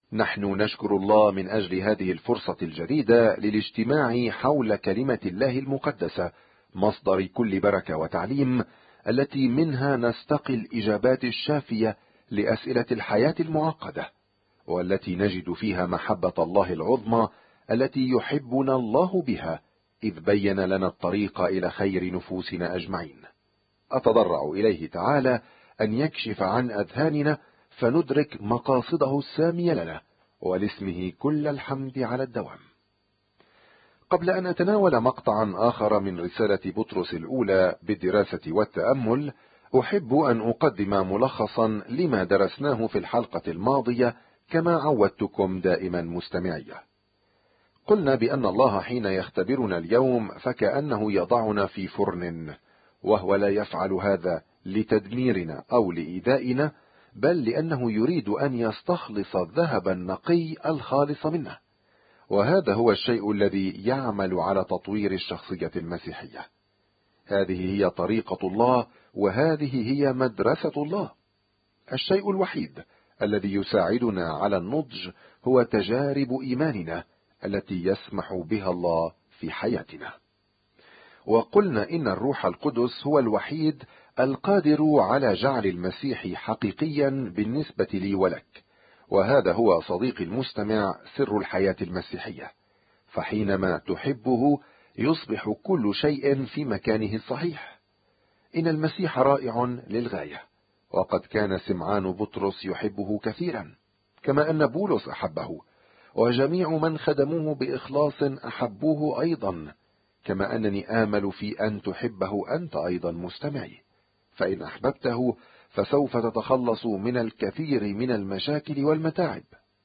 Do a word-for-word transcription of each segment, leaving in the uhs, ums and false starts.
نحن نشكر الله من أجل هذه الفرصة الجديدة للاجتماع حول كلمة الله المقدسة، مصدر كل بركة وتعليم، التي منها نستقي الإجابات الشافية لأسئلة الحياة المعقدة، والتي نجد فيها محبة الله العظمى التي يحبنا الله بها، إذ بين لنا الطريق إلى خير نفوسنا أجمعين. أتضرع إليه تعالى أن يكشف عن أذهاننا فندرك مقاصده السامية لنا، ولاسمه كل الحمد على الدوام. قبل أن أتناول مقطعا آخر من رسالة بطرس الأولى بالدراسة والتأمل، أحب أن أقدم ملخصا لما درسناه في الحلقة الماضية كما عودتكم دائما مستمعية. قلنا بأن الله حين يختبرنا اليوم فكأنه يضعنا في فرن، وهو لا يفعل هذا لتدميرنا أو لإيذائنا، بل لأنه يريد أن يستخلص الذهب النقي الخالص منه، وهذا هو الشيء الذي يعمل على تطوير الشخصية المسيحية. هذه هي طريقة الله، وهذه هي مدرسة الله. الشيء الوحيد الذي يساعدنا على النضج هو تجارب إيماننا التي يسمح بها الله في حياتنا. وقلنا إن الروح القدس هو الوحيد القادر على جعل المسيح حقيقيا بالنسبة لي ولك، وهذا هو صديقي المستمع سر الحياة المسيحية. فحينما تحبه يصبح كل شيء في مكانه الصحيح. إن المسيح رائع للغاية، وقد كان سمعان بطرس يحبه كثيرا، كما أن بولس أحبه، وجميع من خدموه بإخلاص أحبوه أيضا، كما أنني آمل في أن تحبه أنت أيضا مستمعي. فإن أحببته فسوف تتخلص من الكثير من المشاكل والمتاعب.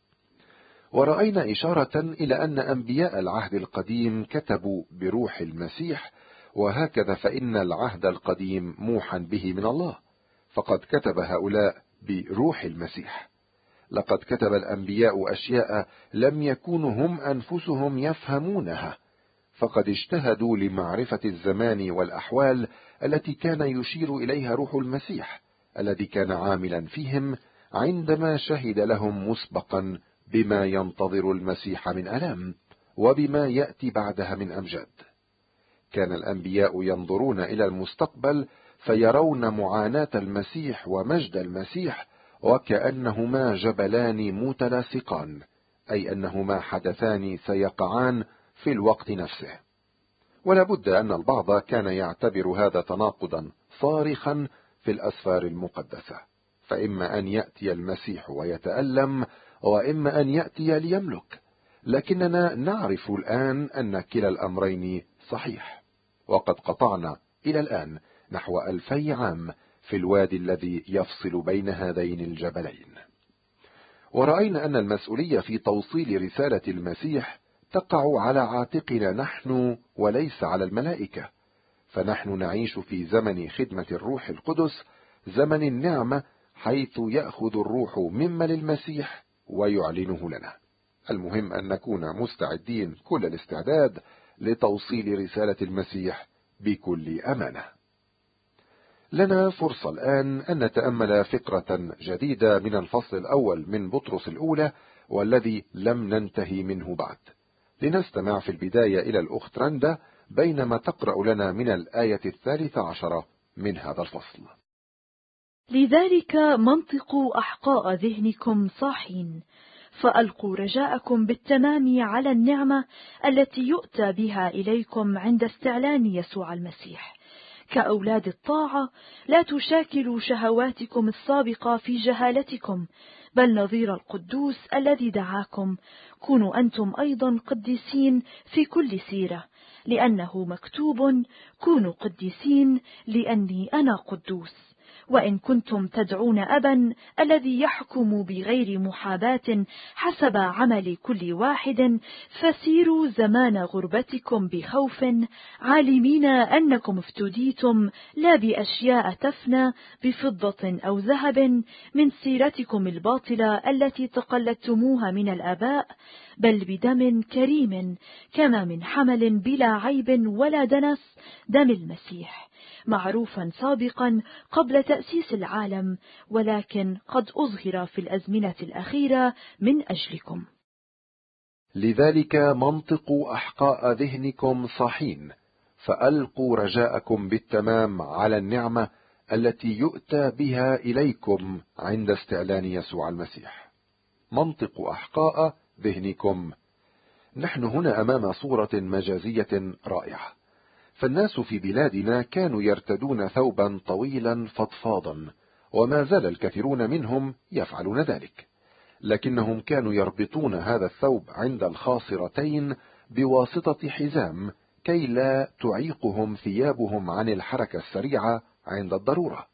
ورأينا إشارة إلى أن أنبياء العهد القديم كتبوا بروح المسيح، وهكذا فإن العهد القديم موحى به من الله، فقد كتب هؤلاء بروح المسيح. لقد كتب الأنبياء أشياء لم يكونوا هم أنفسهم يفهمونها، فقد اجتهدوا لمعرفة الزمان والأحوال التي كان يشير إليها روح المسيح الذي كان عاملا فيهم، عندما شهد لهم مسبقا بما ينتظر المسيح من ألام، وبما يأتي بعدها من أمجاد. كان الأنبياء ينظرون إلى المستقبل فيرون معاناة المسيح ومجد المسيح، وكأنهما جبلان متلاصقان، أي أنهما حدثان سيقعان في الوقت نفسه. ولا بد أن البعض كان يعتبر هذا تناقضا صارخا في الأسفار المقدسة، فإما أن يأتي المسيح ويتألم، وإما أن يأتي ليملك. لكننا نعرف الآن أن كلا الأمرين صحيح، وقد قطعنا إلى الآن نحو ألفي عام في الوادي الذي يفصل بين هذين الجبلين. ورأينا أن المسؤولية في توصيل رسالة المسيح تقع على عاتقنا نحن وليس على الملائكة، فنحن نعيش في زمن خدمة الروح القدس، زمن النعمة، حيث يأخذ الروح مما للمسيح ويعلنه لنا. المهم أن نكون مستعدين كل الاستعداد لتوصيل رسالة المسيح بكل أمانة. لنا فرصة الآن أن نتأمل فكرة جديدة من الفصل الأول من بطرس الأولى، والذي لم ننتهي منه بعد. لنستمع في البداية إلى الأخت رندا بينما تقرأ لنا من الآية الثالثة عشرة من هذا الفصل. لذلك منطقوا أحقاء ذهنكم صاحين، فألقوا رجاءكم بالتمام على النعمة التي يؤتى بها إليكم عند استعلان يسوع المسيح. كأولاد الطاعة لا تشاكلوا شهواتكم السابقة في جهالتكم، بل نظير القدوس الذي دعاكم كونوا أنتم أيضا قديسين في كل سيرة، لأنه مكتوب: كونوا قديسين لأني أنا قدوس. وإن كنتم تدعون أبا الذي يحكم بغير محاباة حسب عمل كل واحد، فسيروا زمان غربتكم بخوف، عالمين أنكم افتديتم لا بأشياء تفنى بفضة أو ذهب من سيرتكم الباطلة التي تقلدتموها من الآباء، بل بدم كريم كما من حمل بلا عيب ولا دنس، دم المسيح، معروفا سابقا قبل تأسيس العالم، ولكن قد أظهر في الأزمنة الأخيرة من أجلكم. لذلك منطقوا أحقاء ذهنكم صاحين، فألقوا رجاءكم بالتمام على النعمة التي يؤتى بها إليكم عند استعلان يسوع المسيح. منطقوا أحقاء ذهنكم. نحن هنا أمام صورة مجازية رائعة، فالناس في بلادنا كانوا يرتدون ثوبا طويلا فضفاضا، وما زال الكثيرون منهم يفعلون ذلك، لكنهم كانوا يربطون هذا الثوب عند الخاصرتين بواسطة حزام كي لا تعيقهم ثيابهم عن الحركة السريعة عند الضرورة.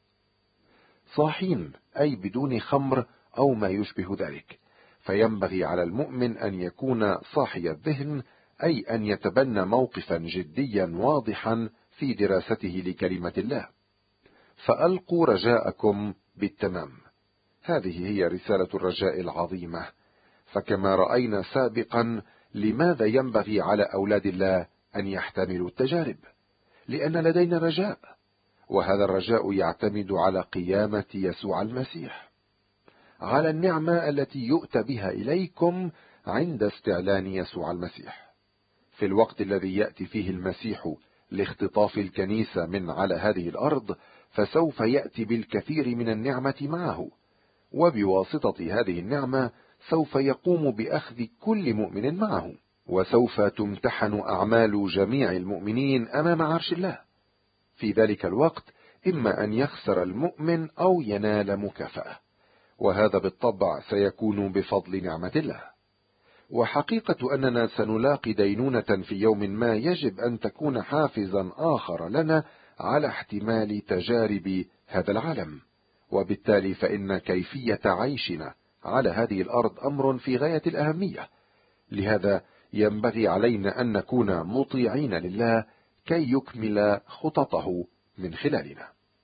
صاحين أي بدون خمر أو ما يشبه ذلك، فينبغي على المؤمن أن يكون صاحي الذهن، أي أن يتبنى موقفا جديا واضحا في دراسته لكلمة الله. فألقوا رجاءكم بالتمام. هذه هي رسالة الرجاء العظيمة. فكما رأينا سابقا، لماذا ينبغي على أولاد الله أن يحتملوا التجارب؟ لأن لدينا رجاء، وهذا الرجاء يعتمد على قيامة يسوع المسيح، على النعمة التي يؤتى بها إليكم عند استعلان يسوع المسيح. في الوقت الذي يأتي فيه المسيح لاختطاف الكنيسة من على هذه الأرض، فسوف يأتي بالكثير من النعمة معه، وبواسطة هذه النعمة سوف يقوم بأخذ كل مؤمن معه، وسوف تمتحن أعمال جميع المؤمنين أمام عرش الله. في ذلك الوقت إما أن يخسر المؤمن أو ينال مكافأة، وهذا بالطبع سيكون بفضل نعمة الله. وحقيقة أننا سنلاقي دينونة في يوم ما يجب أن تكون حافزا آخر لنا على احتمال تجارب هذا العالم، وبالتالي فإن كيفية عيشنا على هذه الأرض أمر في غاية الأهمية. لهذا ينبغي علينا أن نكون مطيعين لله كي يكمل خططه من خلالنا.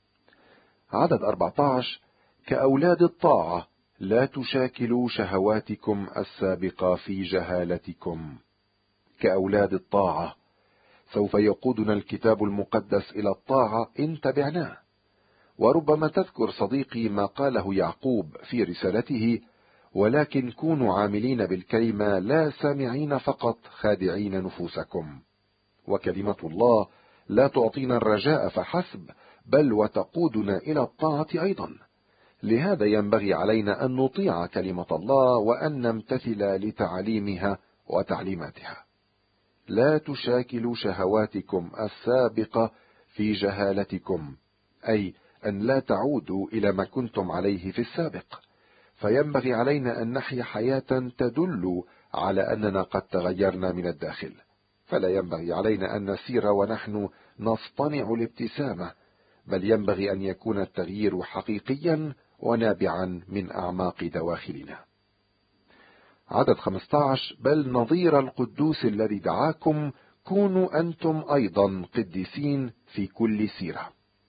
عدد أربعة عشر: كأولاد الطاعة لا تشاكلوا شهواتكم السابقة في جهالتكم. كأولاد الطاعة، سوف يقودنا الكتاب المقدس إلى الطاعة إن تبعناه. وربما تذكر صديقي ما قاله يعقوب في رسالته: ولكن كونوا عاملين بالكلمة لا سامعين فقط خادعين نفوسكم. وكلمة الله لا تعطينا الرجاء فحسب، بل وتقودنا إلى الطاعة أيضا. لهذا ينبغي علينا أن نطيع كلمة الله وأن نمتثل لتعليمها وتعليماتها. لا تشاكلوا شهواتكم السابقة في جهالتكم، أي أن لا تعودوا إلى ما كنتم عليه في السابق. فينبغي علينا أن نحيا حياة تدل على أننا قد تغيرنا من الداخل. فلا ينبغي علينا أن نسير ونحن نصطنع الابتسامة، بل ينبغي أن يكون التغيير حقيقيا ونابعا من أعماق دواخلنا. عدد خمسة عشر: بل نظير القدوس الذي دعاكم كونوا أنتم أيضا قديسين في كل سيرة.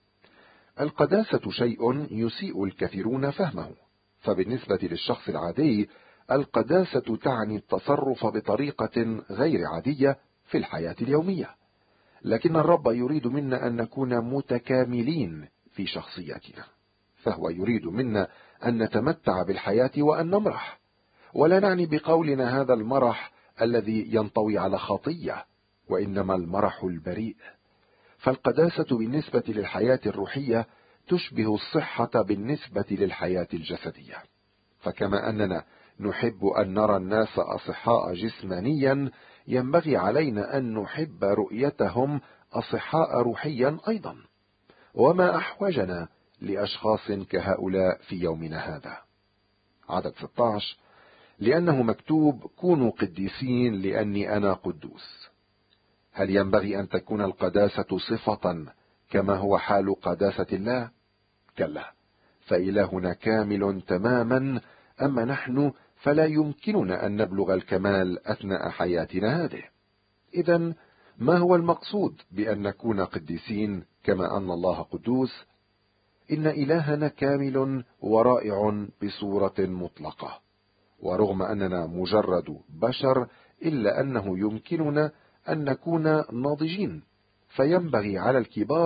القداسة شيء يسيء الكثيرون فهمه، فبالنسبة للشخص العادي القداسة تعني التصرف بطريقة غير عادية في الحياة اليومية، لكن الرب يريد منا أن نكون متكاملين في شخصياتنا، فهو يريد منا أن نتمتع بالحياة وأن نمرح. ولا نعني بقولنا هذا المرح الذي ينطوي على خطية، وإنما المرح البريء. فالقداسة بالنسبة للحياة الروحية تشبه الصحة بالنسبة للحياة الجسدية. فكما أننا نحب أن نرى الناس أصحاء جسمانيا، ينبغي علينا أن نحب رؤيتهم أصحاء روحيا أيضا. وما أحوجنا لأشخاص كهؤلاء في يومنا هذا. عدد ستة عشر: لأنه مكتوب كونوا قديسين لأني أنا قدوس. هل ينبغي أن تكون القداسة صفة كما هو حال قداسة الله؟ كلا، فإلهنا كامل تماما، أما نحن فلا يمكننا أن نبلغ الكمال أثناء حياتنا هذه. إذن ما هو المقصود بأن نكون قديسين كما أن الله قدوس؟ إن إلهنا كامل ورائع بصورة مطلقة، ورغم أننا مجرد بشر إلا أنه يمكننا أن نكون ناضجين. فينبغي على الكبار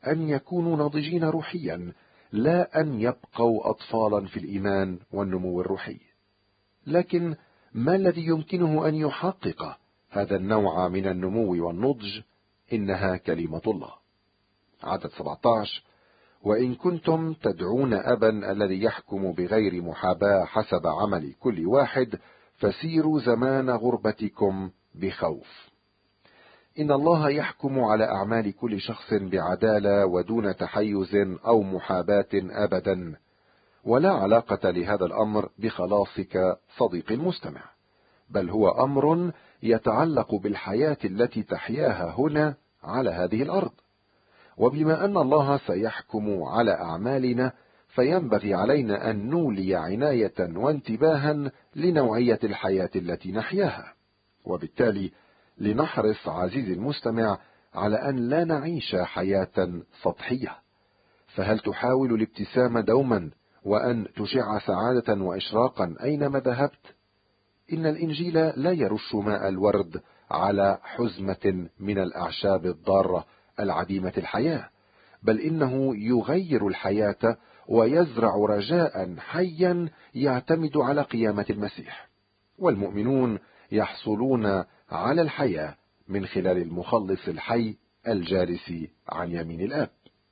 أن يكونوا ناضجين روحيا، لا أن يبقوا أطفالا في الإيمان والنمو الروحي. لكن ما الذي يمكنه أن يحقق هذا النوع من النمو والنضج؟ إنها كلمة الله. عدد سبعة عشر: وإن كنتم تدعون أبا الذي يحكم بغير محاباة حسب عمل كل واحد، فسيروا زمان غربتكم بخوف. إن الله يحكم على أعمال كل شخص بعدالة ودون تحيز أو محاباة أبدا، ولا علاقة لهذا الأمر بخلاصك صديقي المستمع، بل هو أمر يتعلق بالحياة التي تحياها هنا على هذه الأرض. وبما أن الله سيحكم على أعمالنا، فينبغي علينا أن نولي عناية وانتباها لنوعية الحياة التي نحياها، وبالتالي لنحرص عزيزي المستمع على أن لا نعيش حياة سطحية. فهل تحاول الابتسام دوما وأن تشع سعادة وإشراقا أينما ذهبت؟ إن الإنجيل لا يرش ماء الورد على حزمة من الأعشاب الضارة العديمة الحياة، بل إنه يغير الحياة ويزرع رجاء حيا يعتمد على قيامة المسيح. والمؤمنون يحصلون على الحياة من خلال المخلص الحي الجالس عن يمين الآب.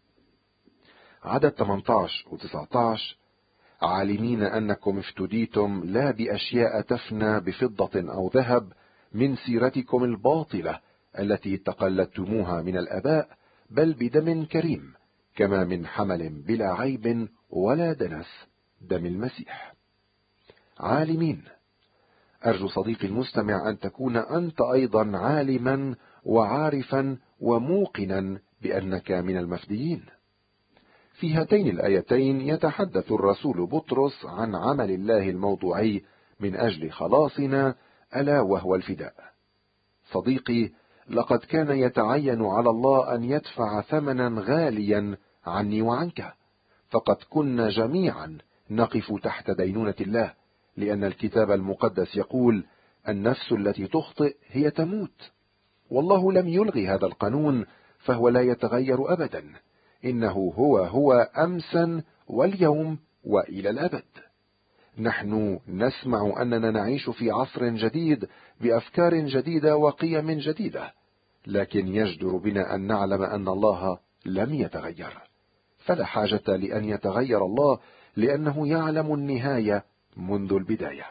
عدد ثمانية عشر و تسعة عشر: عالمين أنكم افتديتم لا بأشياء تفنى بفضة أو ذهب من سيرتكم الباطلة التي تقلدتموها من الآباء، بل بدم كريم كما من حمل بلا عيب ولا دنس، دم المسيح. عالمين. أرجو صديقي المستمع أن تكون أنت أيضا عالما وعارفا وموقنا بأنك من المفديين. في هاتين الآيتين يتحدث الرسول بطرس عن عمل الله الموضوعي من أجل خلاصنا، ألا وهو الفداء. صديقي، لقد كان يتعين على الله أن يدفع ثمنا غاليا عني وعنك، فقد كنا جميعا نقف تحت دينونة الله، لأن الكتاب المقدس يقول: النفس التي تخطئ هي تموت. والله لم يلغي هذا القانون، فهو لا يتغير أبدا، إنه هو هو أمسا واليوم وإلى الأبد. نحن نسمع أننا نعيش في عصر جديد بأفكار جديدة وقيم جديدة، لكن يجدر بنا أن نعلم أن الله لم يتغير، فلا حاجة لأن يتغير الله، لأنه يعلم النهاية منذ البداية.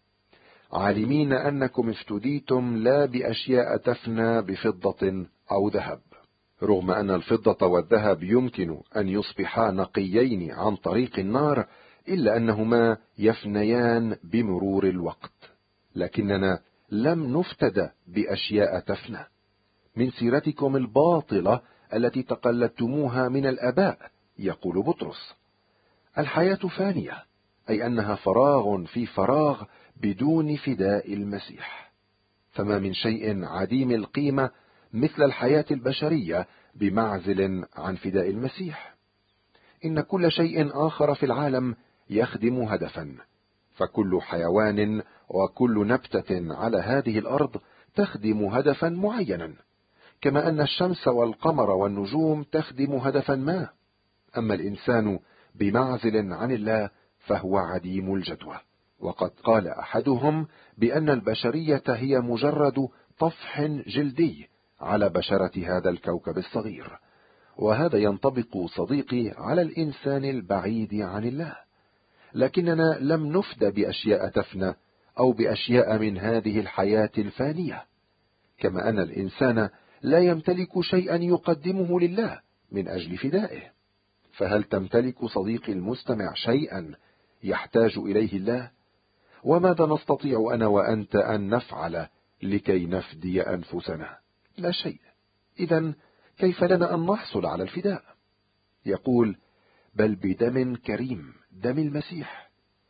عالمين أنكم افتديتم لا بأشياء تفنى بفضة أو ذهب. رغم أن الفضة والذهب يمكن أن يصبحا نقيين عن طريق النار، إلا أنهما يفنيان بمرور الوقت، لكننا لم نفتد بأشياء تفنى من سيرتكم الباطلة التي تقلدتموها من الآباء. يقول بطرس: الحياة فانية، أي أنها فراغ في فراغ بدون فداء المسيح. فما من شيء عديم القيمة مثل الحياة البشرية بمعزل عن فداء المسيح. إن كل شيء آخر في العالم يخدم هدفا، فكل حيوان وكل نبتة على هذه الأرض تخدم هدفا معينا، كما أن الشمس والقمر والنجوم تخدم هدفا ما. أما الإنسان بمعزل عن الله فهو عديم الجدوى. وقد قال أحدهم بأن البشرية هي مجرد طفح جلدي على بشرة هذا الكوكب الصغير، وهذا ينطبق صديقي على الإنسان البعيد عن الله. لكننا لم نفد بأشياء تفنى أو بأشياء من هذه الحياة الفانية، كما أن الإنسان لا يمتلك شيئا يقدمه لله من أجل فدائه. فهل تمتلك صديقي المستمع شيئا يحتاج إليه الله؟ وماذا نستطيع أنا وأنت أن نفعل لكي نفدي أنفسنا؟ لا شيء. إذن كيف لنا أن نحصل على الفداء؟ يقول: بل بدم كريم، دم المسيح.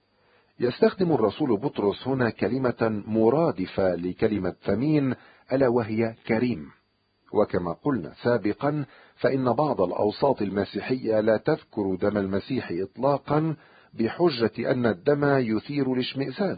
يستخدم الرسول بطرس هنا كلمة مرادفة لكلمة ثمين، ألا وهي كريم. وكما قلنا سابقا، فإن بعض الأوساط المسيحية لا تذكر دم المسيح إطلاقا بحجة أن الدم يثير الاشمئزاز،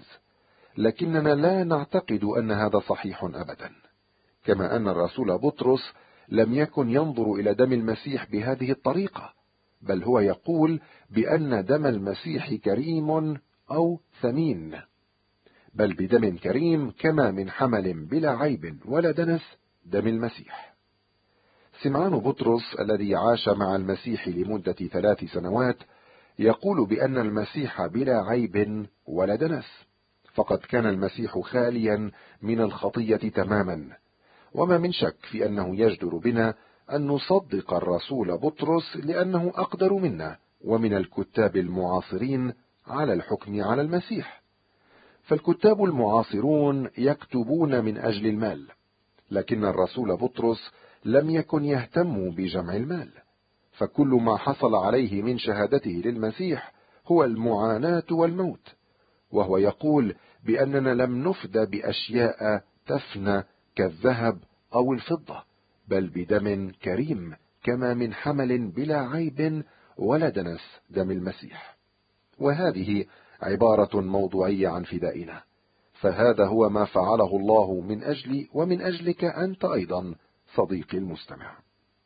لكننا لا نعتقد أن هذا صحيح أبدا. كما أن الرسول بطرس لم يكن ينظر إلى دم المسيح بهذه الطريقة، بل هو يقول بأن دم المسيح كريم أو ثمين، بل بدم كريم كما من حمل بلا عيب ولا دنس دم المسيح. سمعان بطرس الذي عاش مع المسيح لمدة ثلاث سنوات يقول بأن المسيح بلا عيب ولا دنس، فقد كان المسيح خاليا من الخطية تماما، وما من شك في أنه يجدر بنا أن نصدق الرسول بطرس لأنه أقدر منا ومن الكتاب المعاصرين على الحكم على المسيح. فالكتاب المعاصرون يكتبون من أجل المال، لكن الرسول بطرس لم يكن يهتم بجمع المال، فكل ما حصل عليه من شهادته للمسيح هو المعاناة والموت، وهو يقول بأننا لم نفدى بأشياء تفنى كالذهب أو الفضة، بل بدم كريم كما من حمل بلا عيب ولا دنس دم المسيح. وهذه عبارة موضوعية عن فدائنا، فهذا هو ما فعله الله من أجلي ومن أجلك أنت أيضا صديقي المستمع.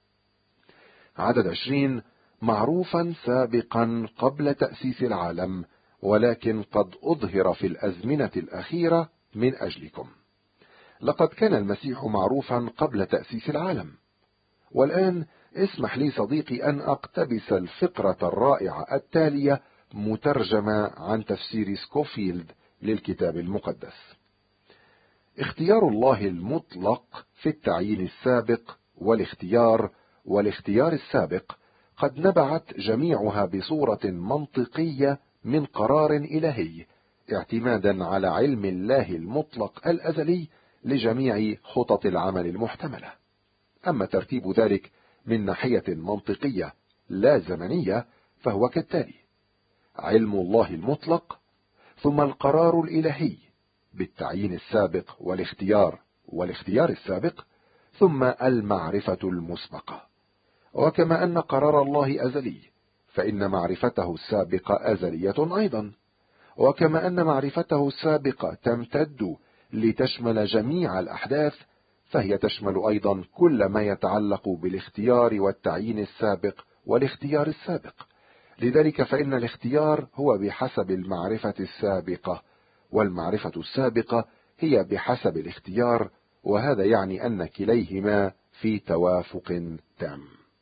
عدد عشرين: معروفا سابقا قبل تأسيس العالم، ولكن قد أظهر في الأزمنة الأخيرة من أجلكم. لقد كان المسيح معروفا قبل تأسيس العالم. والآن اسمح لي صديقي أن أقتبس الفقرة الرائعة التالية مترجمة عن تفسير سكوفيلد للكتاب المقدس. اختيار الله المطلق في التعيين السابق والاختيار والاختيار السابق قد نبعت جميعها بصورة منطقية من قرار إلهي، اعتمادا على علم الله المطلق الأزلي لجميع خطط العمل المحتملة. أما ترتيب ذلك من ناحية منطقية لا زمنية فهو كالتالي: علم الله المطلق، ثم القرار الإلهي بالتعيين السابق والاختيار والاختيار السابق، ثم المعرفة المسبقة. وكما أن قرار الله أزلي، فإن معرفته السابقة أزلية أيضا، وكما أن معرفته السابقة تمتد لتشمل جميع الأحداث، فهي تشمل أيضا كل ما يتعلق بالاختيار والتعيين السابق والاختيار السابق. لذلك فإن الاختيار هو بحسب المعرفة السابقة، والمعرفة السابقة هي بحسب الاختيار، وهذا يعني أن كليهما في توافق تام.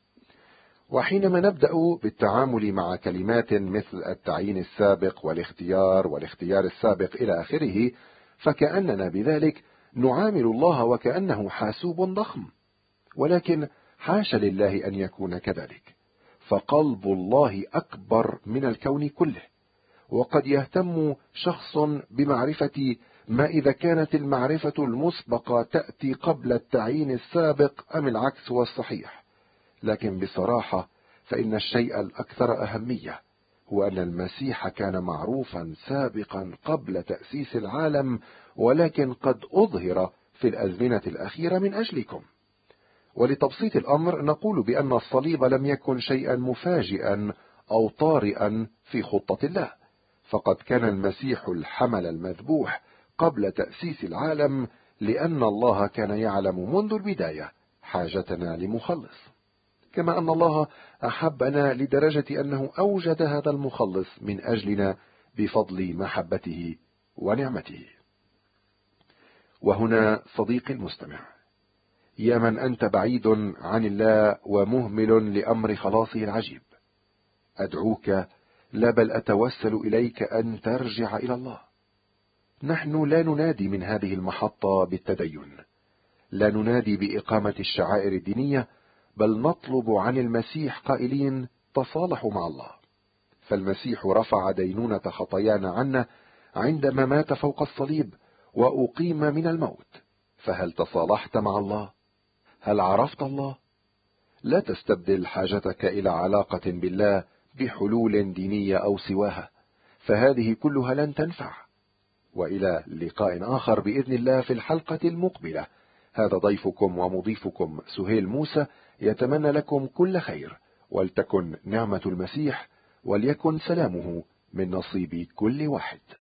وحينما نبدأ بالتعامل مع كلمات مثل التعيين السابق والاختيار والاختيار السابق إلى آخره، فكأننا بذلك نعامل الله وكأنه حاسوب ضخم، ولكن حاشا لله أن يكون كذلك، فقلب الله أكبر من الكون كله. وقد يهتم شخص بمعرفة ما إذا كانت المعرفة المسبقة تأتي قبل التعيين السابق أم العكس هو الصحيح، لكن بصراحة فإن الشيء الأكثر أهمية هو أن المسيح كان معروفا سابقا قبل تأسيس العالم، ولكن قد أظهر في الأزمنة الأخيرة من أجلكم. ولتبسيط الأمر نقول بأن الصليب لم يكن شيئا مفاجئا أو طارئا في خطة الله، فقد كان المسيح الحمل المذبوح قبل تأسيس العالم، لأن الله كان يعلم منذ البداية حاجتنا لمخلص، كما أن الله أحبنا لدرجة أنه أوجد هذا المخلص من أجلنا بفضل محبته ونعمته. وهنا صديقي المستمع، يا من أنت بعيد عن الله ومهمل لأمر خلاصه العجيب، أدعوك لا بل أتوسل إليك أن ترجع إلى الله. نحن لا ننادي من هذه المحطة بالتدين، لا ننادي بإقامة الشعائر الدينية، بل نطلب عن المسيح قائلين: تصالحوا مع الله. فالمسيح رفع دينونة خطايانا عنا عندما مات فوق الصليب وأقيم من الموت. فهل تصالحت مع الله؟ هل عرفت الله؟ لا تستبدل حاجتك إلى علاقة بالله بحلول دينية أو سواها، فهذه كلها لن تنفع. وإلى لقاء آخر بإذن الله في الحلقة المقبلة. هذا ضيفكم ومضيفكم سهيل موسى، يتمنى لكم كل خير، ولتكن نعمة المسيح وليكن سلامه من نصيب كل واحد.